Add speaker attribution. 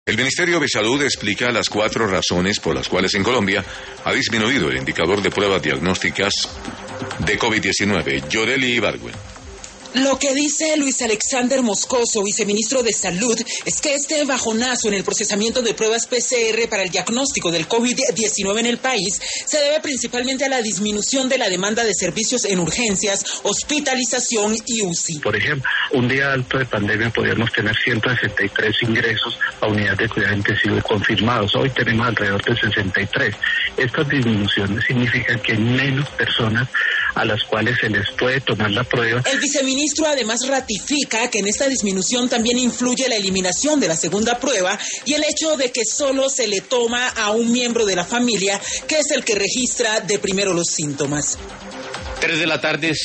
Speaker 1: El Ministerio de Salud explica las 4 razones por las cuales en Colombia ha disminuido el indicador de pruebas diagnósticas de COVID-19. Yoreli Ibargüen.
Speaker 2: Lo que dice Luis Alexander Moscoso, viceministro de Salud, es que este bajonazo en el procesamiento de pruebas PCR para el diagnóstico del COVID-19 en el país se debe principalmente a la disminución de la demanda de servicios en urgencias, hospitalización y UCI.
Speaker 3: Por ejemplo, un día alto de pandemia podríamos tener 163 ingresos a unidades de cuidado intensivo confirmados. Hoy tenemos alrededor de 63. Estas disminuciones significan que hay menos personas a las cuales se les puede tomar la prueba.
Speaker 2: El viceministro además ratifica que en esta disminución también influye la eliminación de la segunda prueba y el hecho de que solo se le toma a un miembro de la familia, que es el que registra de primero los síntomas.
Speaker 4: 3 de la tarde.